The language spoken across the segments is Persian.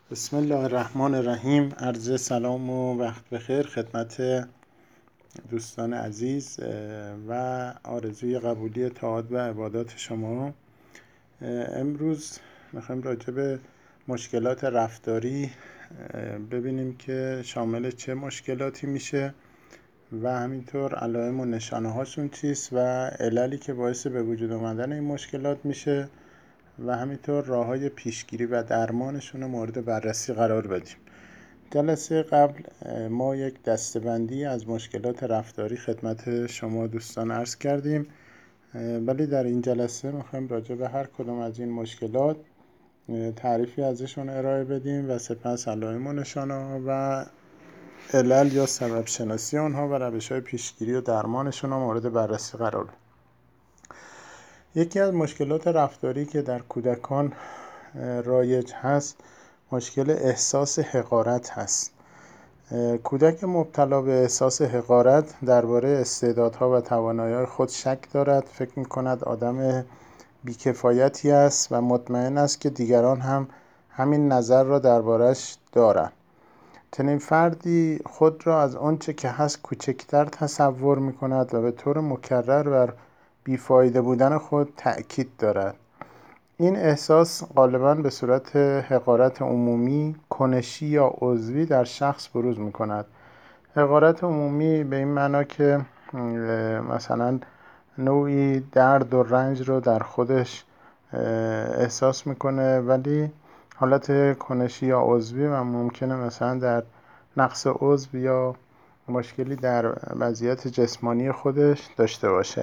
بسم الله الرحمن الرحیم. عرض سلام و وقت بخیر خدمت دوستان عزیز و آرزوی قبولی طاعات و عبادات شما. امروز میخوایم راجع به مشکلات رفتاری ببینیم که شامل چه مشکلاتی میشه و همینطور علائم و نشانه هاشون چیست و عللی که باعث به وجود آمدن این مشکلات میشه و همینطور راه‌های پیشگیری و درمانشون رو مورد بررسی قرار بدیم. جلسه قبل ما یک دسته‌بندی از مشکلات رفتاری خدمت شما دوستان عرض کردیم، ولی در این جلسه میخوایم راجع به هر کدام از این مشکلات تعریفی ازشون ارائه بدیم و سپس علائم و نشانه‌ها و علل یا سبب شناسی آنها و روش‌های پیشگیری و درمانشون رو مورد بررسی قرار بدیم. یکی از مشکلات رفتاری که در کودکان رایج هست مشکل احساس حقارت هست. کودک مبتلا به احساس حقارت درباره استعدادها و توانایی‌های خود شک دارد، فکر می‌کند آدم بی‌کفایتی است و مطمئن است که دیگران هم همین نظر را دربارش دارند. چنین فردی خود را از آنچه که هست کوچکتر تصور می‌کند و به طور مکرر بر بیفایده بودن خود تأکید دارد. این احساس غالباً به صورت حقارت عمومی، کنشی یا عضوی در شخص بروز می‌کند. حقارت عمومی به این معنا که مثلا نوعی درد و رنج رو در خودش احساس می‌کنه، ولی حالت کنشی یا عضوی و ممکنه مثلا در نقص عضو یا مشکلی در وضعیت جسمانی خودش داشته باشه.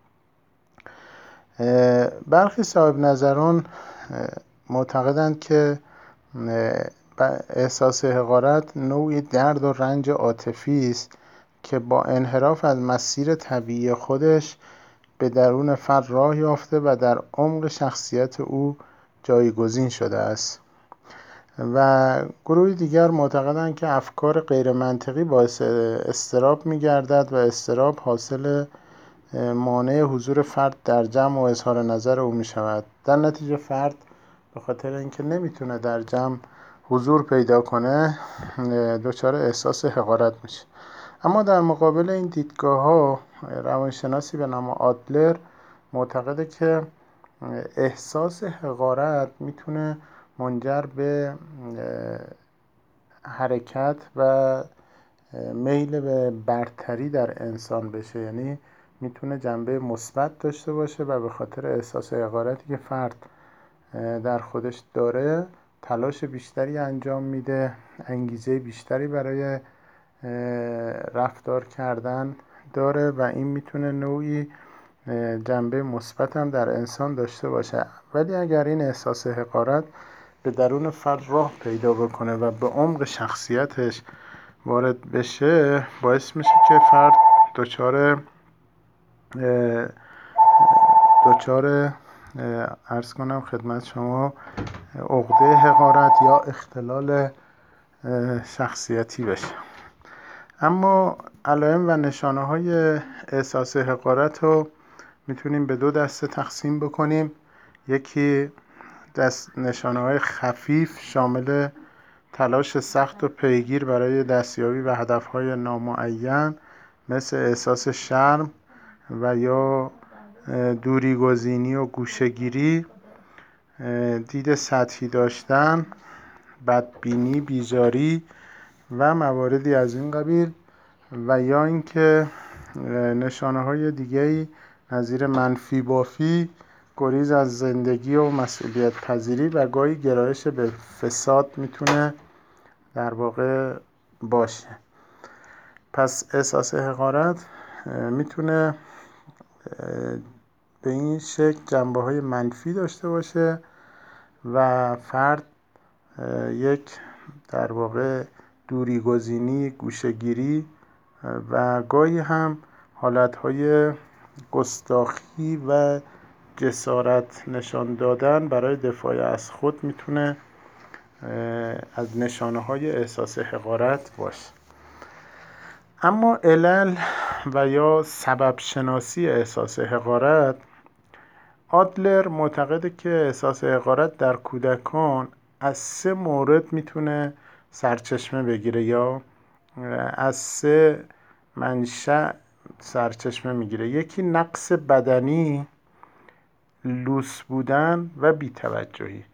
برخی صاحب نظران معتقدند که احساس حقارت نوعی درد و رنج عاطفی است که با انحراف از مسیر طبیعی خودش به درون فرد راه یافته و در عمق شخصیت او جایگزین شده است. و گروه دیگر معتقدند که افکار غیر منطقی باعث اضطراب می‌گردد و اضطراب حاصل مانع حضور فرد در جمع و اظهار نظر او می شود. در نتیجه فرد به خاطر اینکه نمیتونه در جمع حضور پیدا کنه دچار احساس حقارت میشه. اما در مقابل این دیدگاه‌ها روانشناسی به نام آدلر معتقده که احساس حقارت میتونه منجر به حرکت و میل به برتری در انسان بشه، یعنی میتونه جنبه مثبت داشته باشه و به خاطر احساس حقارتی که فرد در خودش داره تلاش بیشتری انجام میده، انگیزه بیشتری برای رفتار کردن داره و این میتونه نوعی جنبه مثبت هم در انسان داشته باشه. ولی اگر این احساس حقارت به درون فرد راه پیدا بکنه و به عمق شخصیتش وارد بشه، باعث میشه که فرد دچار عرض کنم خدمت شما عقده حقارت یا اختلال شخصیتی بشه. اما علائم و نشانه های احساس حقارت رو میتونیم به دو دسته تقسیم بکنیم. یکی نشانه های خفیف شامل تلاش سخت و پیگیر برای دستیابی به هدفهای نامعین مثل احساس شرم و یا دوری گزینی و گوشه‌گیری، دید سطحی داشتن، بدبینی، بیزاری و مواردی از این قبیل، و یا اینکه نشانه‌های دیگه‌ای نظیر منفی بافی، گریز از زندگی و مسئولیت پذیری و گاهی گرایش به فساد میتونه در واقع باشه. پس احساس حقارت میتونه به این شکل جنبه‌های منفی داشته باشه و فرد یک در واقع دوری گزینی، گوشه‌گیری و گاهی هم حالتهای گستاخی و جسارت نشان دادن برای دفاع از خود میتونه از نشانه‌های احساس حقارت باشه. اما علل و یا سبب شناسی احساس حقارت، آدلر معتقده که احساس حقارت در کودکان از 3 مورد میتونه سرچشمه بگیره یا از 3 منشأ سرچشمه میگیره. یکی نقص بدنی، لوس بودن و بی‌توجهی.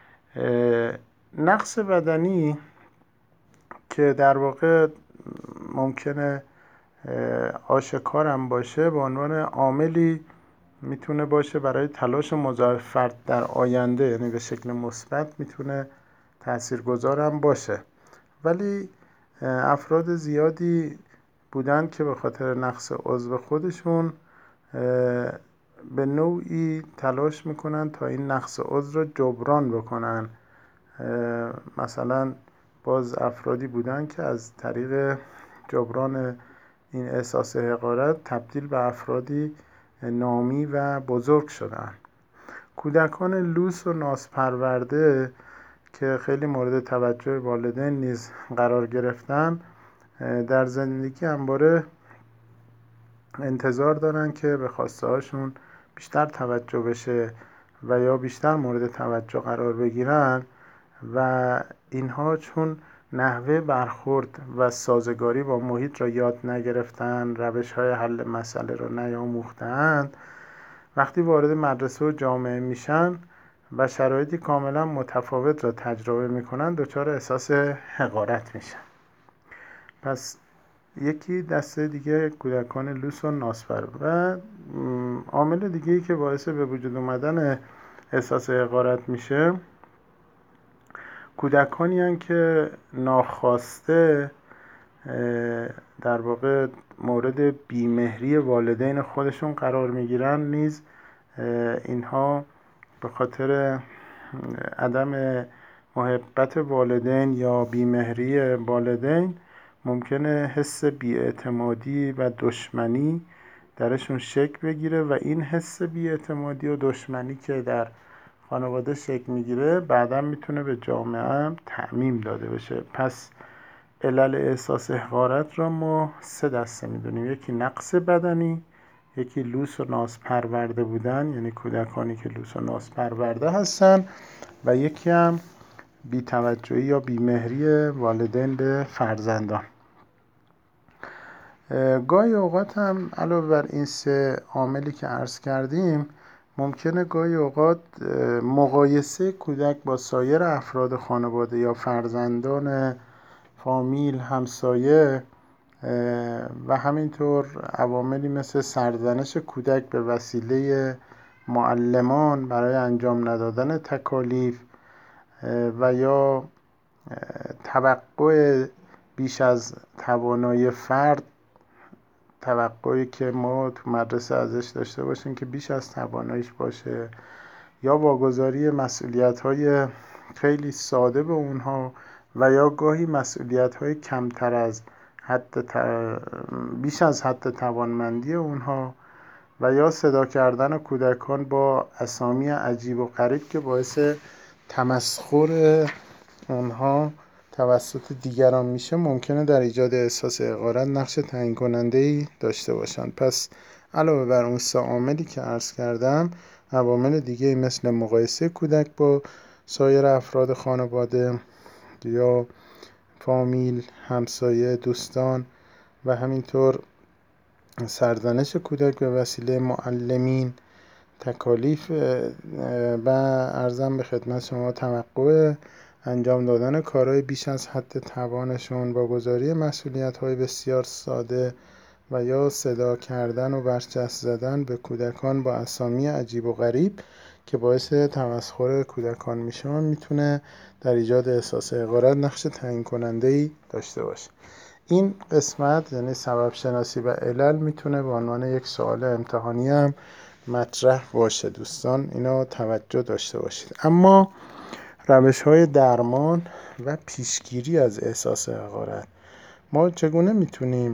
نقص بدنی که در واقع ممکنه آشکارم باشه، به عنوان عاملی میتونه باشه برای تلاش مضاعف فرد در آینده، یعنی به شکل مثبت میتونه تاثیرگذارم باشه. ولی افراد زیادی بودن که به خاطر نقص عضو خودشون به نوعی تلاش میکنن تا این نقص عضو رو جبران بکنن. مثلا باز افرادی بودن که از طریق جبران این احساس حقارت تبدیل به افرادی نامی و بزرگ شدن. کودکان لوس و نازپرورده که خیلی مورد توجه والدین نیز قرار گرفتن، در زندگی همواره انتظار دارن که به خواسته هاشون بیشتر توجه بشه و یا بیشتر مورد توجه قرار بگیرن و اینها چون نحوه برخورد و سازگاری با محیط را یاد نگرفتن، روش‌های حل مسئله را نیاموختند، وقتی وارد مدرسه و جامعه میشن و شرایطی کاملا متفاوت را تجربه میکنن، دچار احساس حقارت میشن. پس یکی دسته دیگه کودکان لوس و ناسپر. و عامل دیگه‌ای که باعث به وجود اومدن احساس حقارت میشه، کودکانی هستند که ناخواسته در واقع مورد بیمهری والدین خودشون قرار میگیرن. نیز اینها به خاطر عدم محبت والدین یا بیمهری والدین ممکنه حس بی‌اعتمادی و دشمنی درشون شکل بگیره و این حس بی‌اعتمادی و دشمنی که در خانواده شکل میگیره بعداً میتونه به جامعه هم تعمیم داده بشه. پس علل احساس حقارت را ما 3 دسته میدونیم: یکی نقص بدنی، یکی لوس و نازپرورده بودن، یعنی کودکانی که لوس و نازپرورده هستن، و یکی هم بی‌توجهی یا بیمهری والدین به فرزندان. گاهی اوقات هم علاوه بر این 3 عاملی که عرض کردیم، ممکنه گاهی اوقات مقایسه کودک با سایر افراد خانواده یا فرزندان فامیل، همسایه و همینطور عواملی مثل سرزنش کودک به وسیله معلمان برای انجام ندادن تکالیف و یا توقع بیش از توانایی فرد، توقعی که ما تو مدرسه ازش داشته باشیم که بیش از تواناییش باشه، یا واگذاری مسئولیت‌های خیلی ساده به اونها و یا گاهی مسئولیت‌های کمتر از بیش از حد توانمندی اونها، و یا صدا کردن کودکان با اسامی عجیب و غریب که باعث تمسخر اونها توسط دیگران میشه، ممکنه در ایجاد احساس حقارت نقش تعیین کننده‌ای داشته باشند. پس علاوه بر اون 3 عاملی که عرض کردم، عوامل دیگه مثل مقایسه کودک با سایر افراد خانواده یا فامیل، همسایه، دوستان و همینطور سرزنش کودک به وسیله معلمین، تکالیف و عرضم به خدمت شما توقع انجام دادن کارهای بیش از حد توانشون، واگذاری مسئولیت‌های بسیار ساده و یا صدا کردن و برچسب زدن به کودکان با اسامی عجیب و غریب که باعث تمسخر کودکان میشه، میتونه در ایجاد احساس حقارت نقش تعیین کننده‌ای داشته باشه. این قسمت یعنی سبب شناسی و علل میتونه به عنوان یک سوال امتحانی هم مطرح باشه. دوستان اینا توجه داشته باشید. اما روش‌های درمان و پیشگیری از احساس حقارت، ما چگونه میتونیم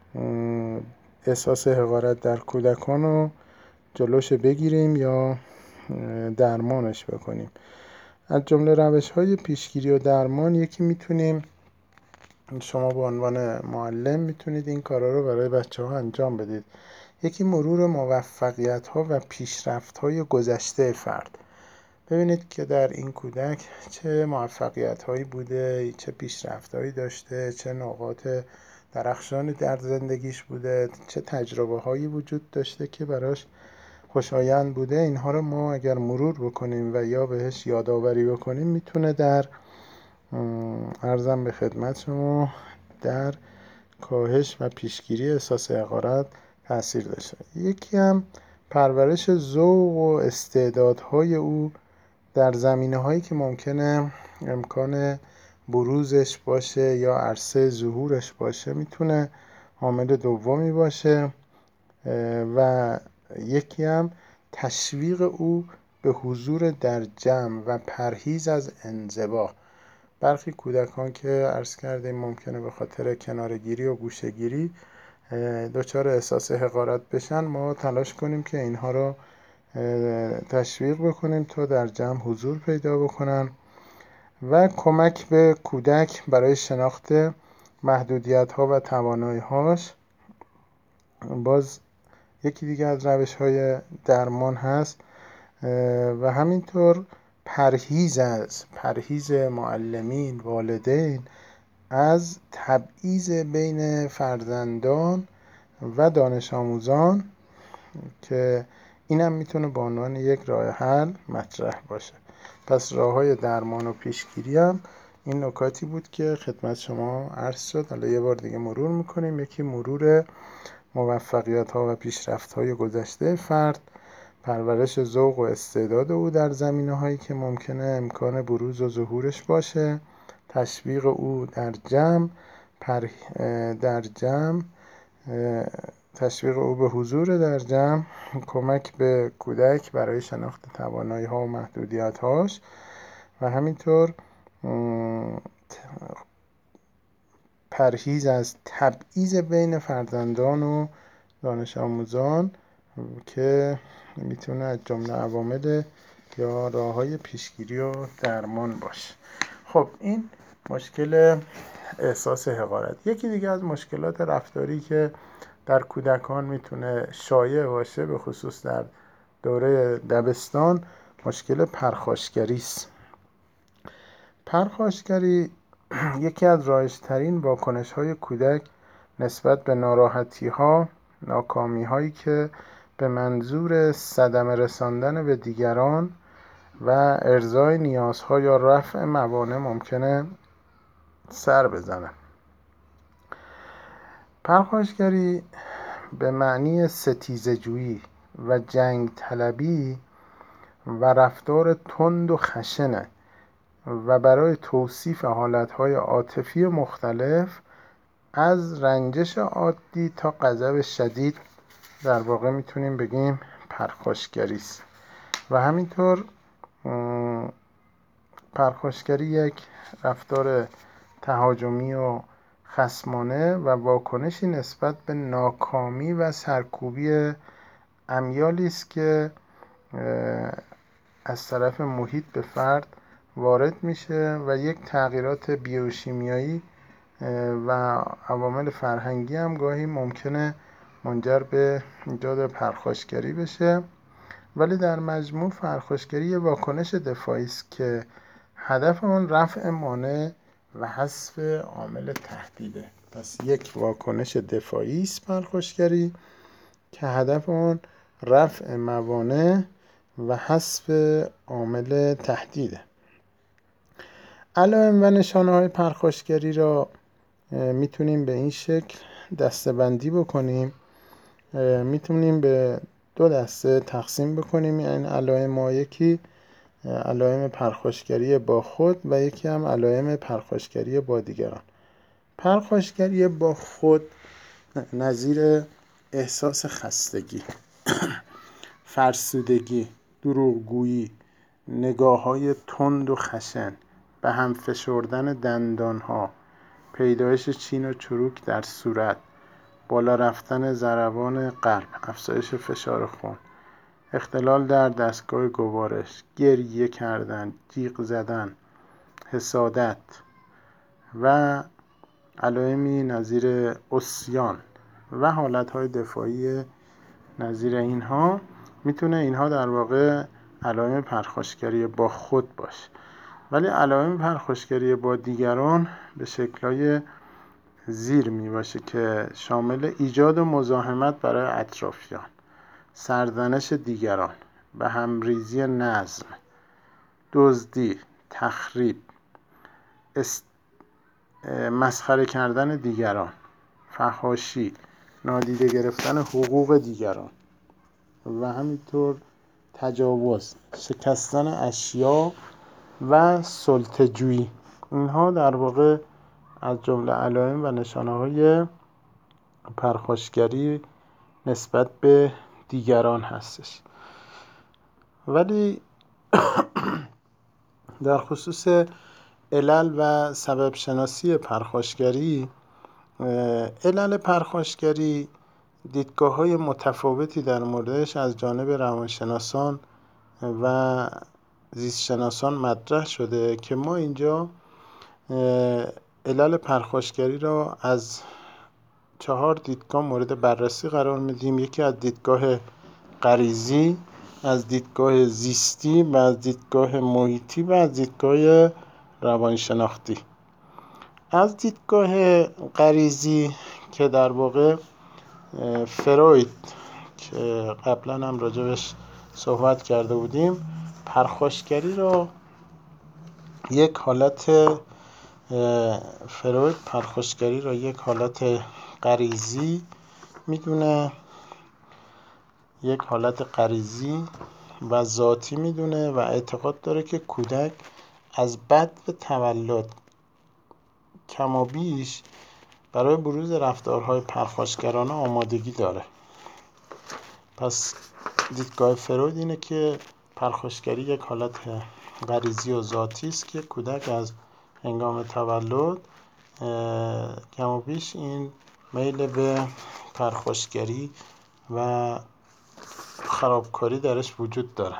احساس حقارت در کودکان رو جلوش بگیریم یا درمانش بکنیم؟ از جمله روش‌های پیشگیری و درمان، یکی میتونیم شما به عنوان معلم میتونید این کارا رو برای بچه‌ها انجام بدید. یکی مرور موفقیت‌ها و پیشرفت‌های گذشته فرد. ببینید که در این کودک چه موفقیت هایی بوده، چه پیشرفت هایی داشته، چه نقاط درخشانی در زندگیش بوده، چه تجربه هایی وجود داشته که براش خوشایند بوده. اینها رو ما اگر مرور بکنیم و یا بهش یادآوری بکنیم میتونه در عرضم به خدمت شما در کاهش و پیشگیری احساس حقارت تأثیر داشته. یکی هم پرورش ذوق و استعدادهای او در زمینه‌هایی که ممکنه امکان بروزش باشه یا عرصه ظهورش باشه میتونه عامل دومی باشه. و یکی هم تشویق او به حضور در جمع و پرهیز از انزوا. برخی کودکان که عرض کردیم ممکنه به خاطر کنارگیری و گوشه‌گیری دچار احساس حقارت بشن، ما تلاش کنیم که اینها رو تشویق بکنیم تا در جمع حضور پیدا بکنن و کمک به کودک برای شناخت محدودیت‌ها و توانایی‌هاش. باز یکی دیگه از روش‌های درمان هست و همینطور پرهیز معلمین، والدین از تبعیض بین فرزندان و دانش آموزان که اینم میتونه به عنوان یک راه حل مطرح باشه. پس راه‌های درمان و پیشگیری هم این نکاتی بود که خدمت شما عرض شد. حالا یه بار دیگه مرور میکنیم. یکی مرور موفقیت‌ها و پیشرفت‌های گذشته فرد، پرورش ذوق و استعداد او در زمینه‌هایی که ممکنه امکان بروز و ظهورش باشه، تشویق او تشویق او به حضور در جمع، کمک به کودک برای شناخت توانایی‌ها و محدودیت‌هاش و همینطور پرهیز از تبعیض بین فرزندان و دانش آموزان که میتونه از جمله عوامل یا راه‌های پیشگیری و درمان باشه. خب این مشکل احساس حقارت. یکی دیگه از مشکلات رفتاری که در کودکان میتونه شایع باشه، به خصوص در دوره دبستان، مشکل پرخاشگری است. پرخاشگری یکی از رایج‌ترین واکنش‌های کودک نسبت به ناراحتی‌ها، ناکامی‌هایی که به منظور صدمه رساندن به دیگران و ارضای نیازها یا رفع موانع ممکنه سر بزنه. پرخاشگری به معنی ستیزه‌جویی و جنگ طلبی و رفتار تند و خشنه و برای توصیف حالتهای عاطفی مختلف از رنجش عادی تا غضب شدید در واقع میتونیم بگیم پرخاشگری است. و همینطور پرخاشگری یک رفتار تهاجمی و خصمانه و واکنشی نسبت به ناکامی و سرکوبی امیالی است که از طرف محیط به فرد وارد میشه و یک تغییرات بیوشیمیایی و عوامل فرهنگی هم گاهی ممکنه منجر به ایجاد پرخاشگری بشه. ولی در مجموع پرخاشگری یک واکنش دفاعی است که هدف آن رفع مانع و حذف عامل تهدیده. پس یک واکنش دفاعی است پرخاشگری که هدف آن رفع موانع و حذف عامل تهدیده. علائم و نشانه‌های پرخاشگری را میتونیم به این شکل دسته‌بندی بکنیم. میتونیم به دو دسته تقسیم بکنیم این علائم. یکی علائم پرخاشگری با خود و یکی هم علائم پرخاشگری با دیگران. پرخاشگری با خود نظیر احساس خستگی، فرسودگی، دروغگویی، نگاه‌های تند و خشن، به هم فشردن دندان‌ها، پیدایش چین و چروک در صورت، بالا رفتن ضربان قلب، افزایش فشار خون، اختلال در دستگاه گوارش، گریه کردن، جیغ زدن، حسادت و علائمی نظیر عصیان و حالتهای دفاعی نظیر اینها. میتونه اینها در واقع علائم پرخاشگری با خود باشه، ولی علائم پرخاشگری با دیگران به شکل‌های زیر می باشه که شامل ایجاد و مزاحمت برای اطرافیان، سرزنش دیگران، به همریزی نظم، دزدی، تخریب، مسخره کردن دیگران، فحاشی، نادیده گرفتن حقوق دیگران و همینطور تجاوز، شکستن اشیا و سلطه‌جویی. اینها در واقع از جمله علائم و نشانه‌های پرخاشگری نسبت به دیگران هستش. ولی در خصوص علل و سبب شناسی پرخاشگری، علل پرخاشگری دیدگاه‌های متفاوتی در موردش از جانب روانشناسان و زیستشناسان مطرح شده که ما اینجا علل پرخاشگری را از 4 دیدگاه مورد بررسی قرار میدیم. یکی از دیدگاه غریزی، از دیدگاه زیستی و از دیدگاه محیطی و از دیدگاه روانشناختی. از دیدگاه غریزی که در واقع فروید که قبلا هم راجبش صحبت کرده بودیم، پرخاشگری را یک حالت فروید پرخاشگری را یک حالت غریزی میدونه، یک حالت غریزی و ذاتی میدونه و اعتقاد داره که کودک از بدو تولد کمابیش برای بروز رفتارهای پرخاشگرانه آمادگی داره. پس دیدگاه فروید اینه که پرخاشگری یک حالت غریزی و ذاتی است که کودک از هنگام تولد کمابیش این میل به پرخاشگری و خرابکاری درش وجود داره.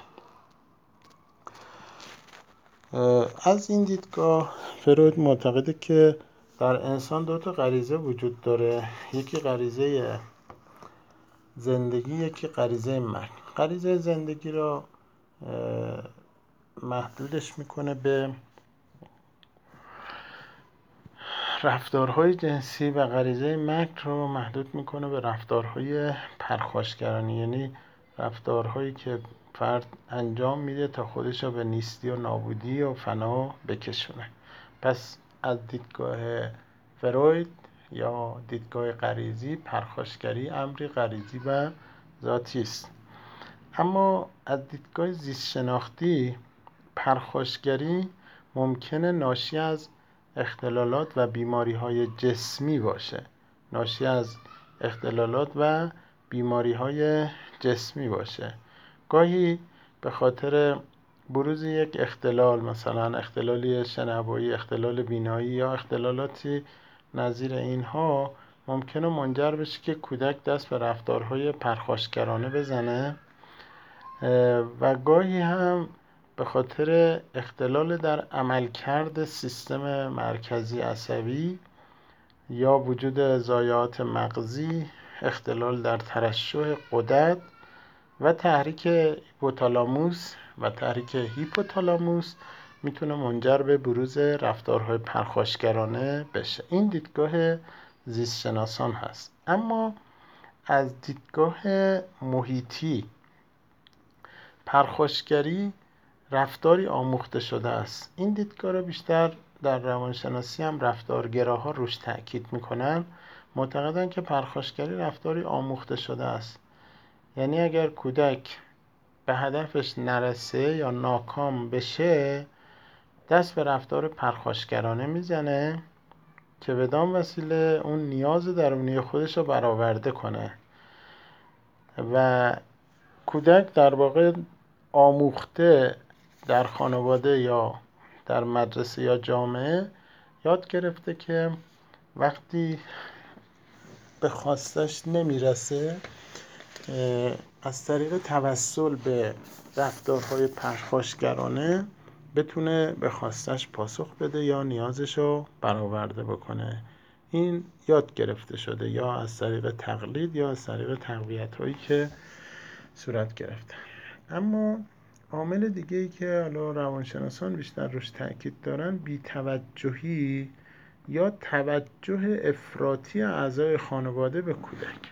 از این دیدگاه فروید معتقده که در انسان 2 تا غریزه وجود داره، یکی غریزه زندگی، یکی غریزه مرگ. غریزه زندگی را محدودش میکنه به رفتارهای جنسی و غریزه مرگ رو محدود میکنه به رفتارهای پرخاشگرانه، یعنی رفتارهایی که فرد انجام میده تا خودش رو به نیستی و نابودی و فنا بکشونه. پس از دیدگاه فروید یا دیدگاه غریزی، پرخاشگری امری غریزی و ذاتی است. اما از دیدگاه زیست شناختی، پرخاشگری ممکنه ناشی از اختلالات و بیماری‌های جسمی باشه، ناشی از اختلالات و بیماری‌های جسمی باشه. گاهی به خاطر بروز یک اختلال، مثلا اختلال شنوایی، اختلال بینایی یا اختلالاتی نظیر اینها، ممکنه منجر بشه که کودک دست به رفتارهای پرخاشگرانه بزنه و گاهی هم به خاطر اختلال در عملکرد سیستم مرکزی عصبی یا وجود ضایعات مغزی، اختلال در ترشح غدد و تحریک هیپوتالاموس و تحریک هیپوتالاموس میتونه منجر به بروز رفتارهای پرخاشگرانه بشه. این دیدگاه زیست شناسان هست. اما از دیدگاه محیطی، پرخاشگری رفتاری آموخته شده است. این دیدگاه را بیشتر در روانشناسی هم رفتارگراها روش تاکید میکنن. معتقدن که پرخاشگری رفتاری آموخته شده است، یعنی اگر کودک به هدفش نرسه یا ناکام بشه، دست به رفتار پرخاشگرانه میزنه که بدان وسیله اون نیاز درونی خودش رو برآورده کنه و کودک در واقع آموخته در خانواده یا در مدرسه یا جامعه یاد گرفته که وقتی به خواستش نمیرسه، از طریق توسل به رفتارهای پرخاشگرانه بتونه به خواستش پاسخ بده یا نیازشو برآورده بکنه. این یاد گرفته شده یا از طریق تقلید یا از طریق تقویت‌هایی که صورت گرفته. اما عامل دیگه ای که حالا روانشناسان بیشتر روش تاکید دارن بی‌توجهی یا توجه افراطی اعضای خانواده به کودک.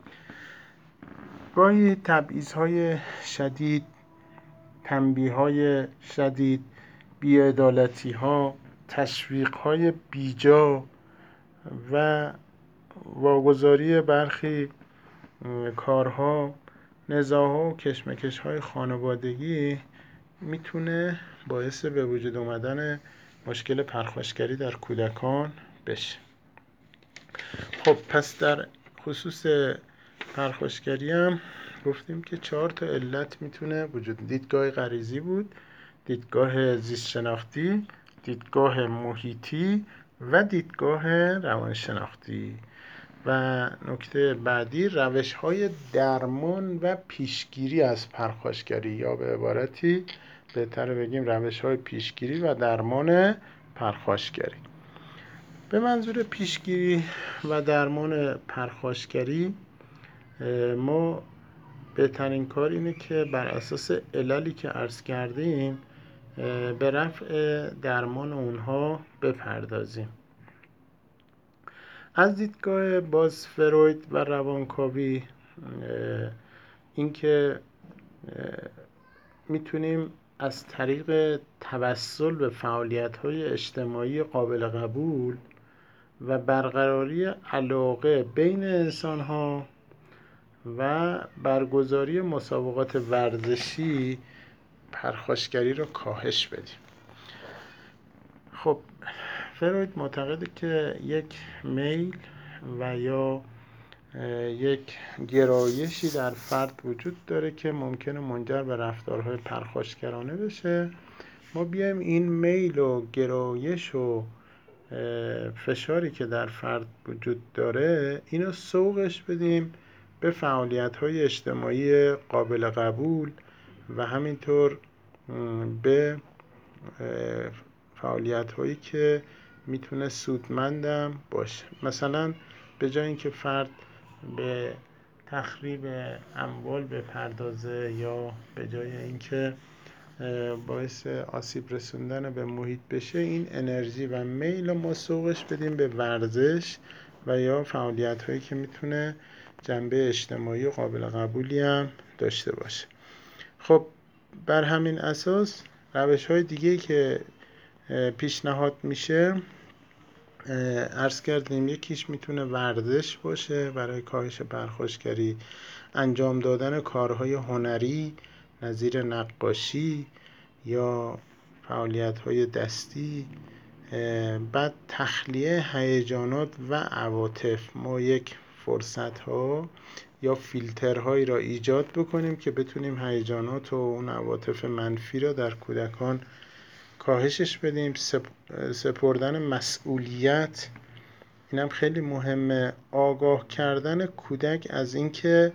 گاهی تبعیض‌های شدید، تنبیه‌های شدید، بی‌عدالتی‌ها، تشویق‌های بیجا و واگذاری برخی کارها، نزاع‌ها و کشمکش‌های خانوادگی میتونه باعث به وجود اومدن مشکل پرخاشگری در کودکان بشه. خب پس در خصوص پرخاشگری هم گفتیم که 4 تا علت میتونه وجود. دیدگاه غریزی بود، دیدگاه زیست شناختی، دیدگاه محیطی و دیدگاه روانشناختی. و نکته بعدی روش‌های درمان و پیشگیری از پرخاشگری، یا به عبارتی بهتر بگیم روش‌های پیشگیری و درمان پرخاشگری. به منظور پیشگیری و درمان پرخاشگری ما بهترین کار اینه که بر اساس عللی که عرض کردیم به رفع درمان اونها بپردازیم. از دیدگاه باز فروید و روانکاوی اینکه میتونیم از طریق توسل به فعالیت‌های اجتماعی قابل قبول و برقراری علاقه بین انسان‌ها و برگزاری مسابقات ورزشی پرخاشگری رو کاهش بدیم. خب فروید معتقده که یک میل و یا یک گرایشی در فرد وجود داره که ممکنه منجر به رفتارهای پرخاشگرانه بشه. ما بیایم این میل و گرایش و فشاری که در فرد وجود داره اینو سوقش بدیم به فعالیت‌های اجتماعی قابل قبول و همینطور به فعالیت‌هایی که میتونه سودمندم باشه. مثلا به جای اینکه فرد به تخریب اموال بپردازه یا به جای اینکه باعث آسیب رسوندن به محیط بشه، این انرژی و میل رو ما سوقش بدیم به ورزش و یا فعالیت هایی که میتونه جنبه اجتماعی و قابل قبولی هم داشته باشه. خب بر همین اساس روش های دیگه که پیشنهاد میشه عرض کردیم، یکیش میتونه ورزش باشه برای کاهش پرخاشگری، انجام دادن کارهای هنری نظیر نقاشی یا فعالیت‌های دستی. بعد تخلیه هیجانات و عواطف، ما یک فرصت‌ها یا فیلترهایی را ایجاد بکنیم که بتونیم هیجانات و اون عواطف منفی را در کودکان کاهشش بدیم. سپردن مسئولیت، اینم خیلی مهمه. آگاه کردن کودک از اینکه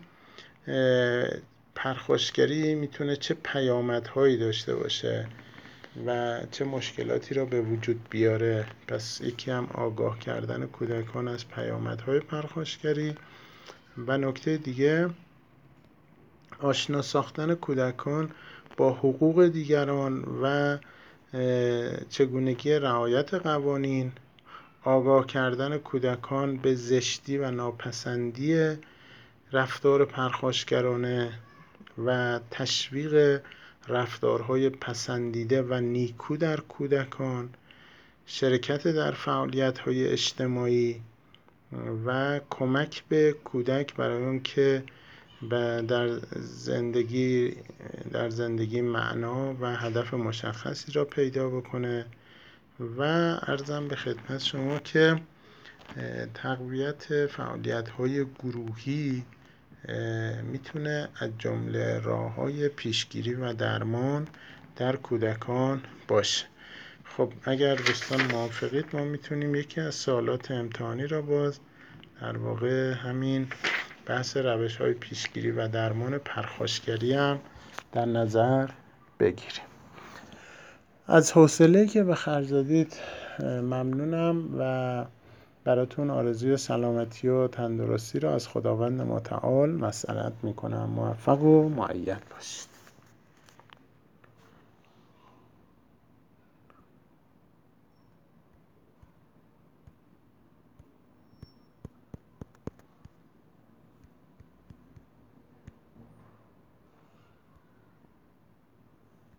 پرخاشگری میتونه چه پیامدهایی داشته باشه و چه مشکلاتی را به وجود بیاره. پس یکی هم آگاه کردن کودکان از پیامدهای پرخاشگری. و نکته دیگه آشنا ساختن کودکان با حقوق دیگران و چگونگی رعایت قوانین، آگاه کردن کودکان به زشتی و ناپسندی رفتار پرخاشگرانه و تشویق رفتارهای پسندیده و نیکو در کودکان، شرکت در فعالیت‌های اجتماعی و کمک به کودک برای اون که در زندگی معنا و هدف مشخصی را پیدا بکنه. و عرضم به خدمت شما که تقویت فعالیت‌های گروهی میتونه از جمله راه‌های پیشگیری و درمان در کودکان باشه. خب اگر دوستان موافقید ما میتونیم یکی از سوالات امتحانی را باز در واقع همین بحث روش‌های پیشگیری و درمان پرخاشگری هم در نظر بگیریم. از حوصله‌ای که به خرج دادید ممنونم و براتون آرزوی سلامتی و تندرستی را از خداوند متعال مسئلت میکنم. موفق و مؤید باشید.